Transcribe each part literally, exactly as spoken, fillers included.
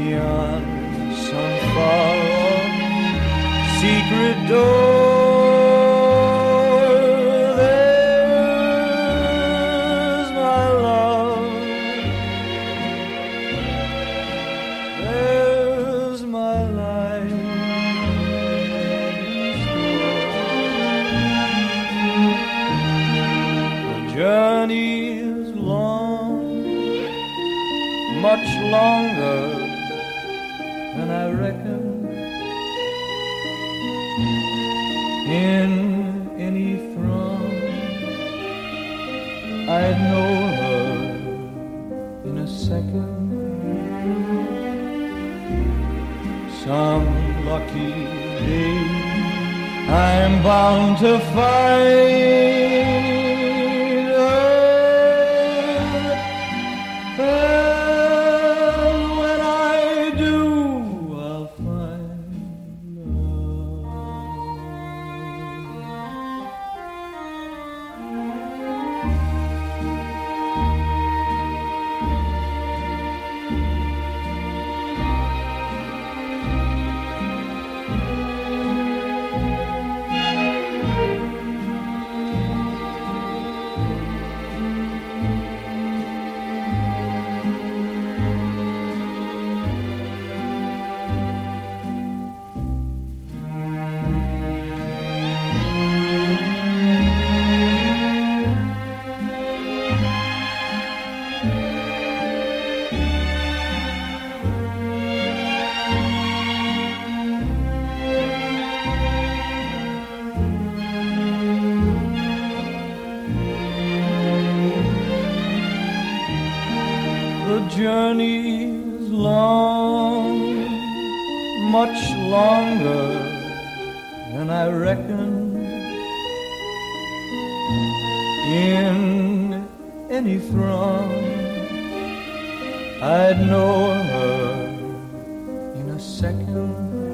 beyond some far-off secret door. There's my love, there's my life. The journey is long, much longer than I reckon. In any throng, I'd know her in a second. Some lucky day I'm bound to find her. And when I do, I'll find the journey's long, much longer than I reckoned. In any throng, I'd know her in a second.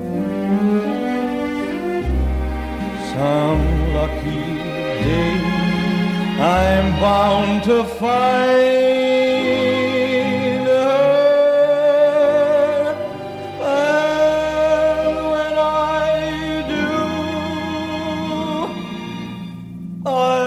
Some lucky day I'm bound to find her. And when I do, I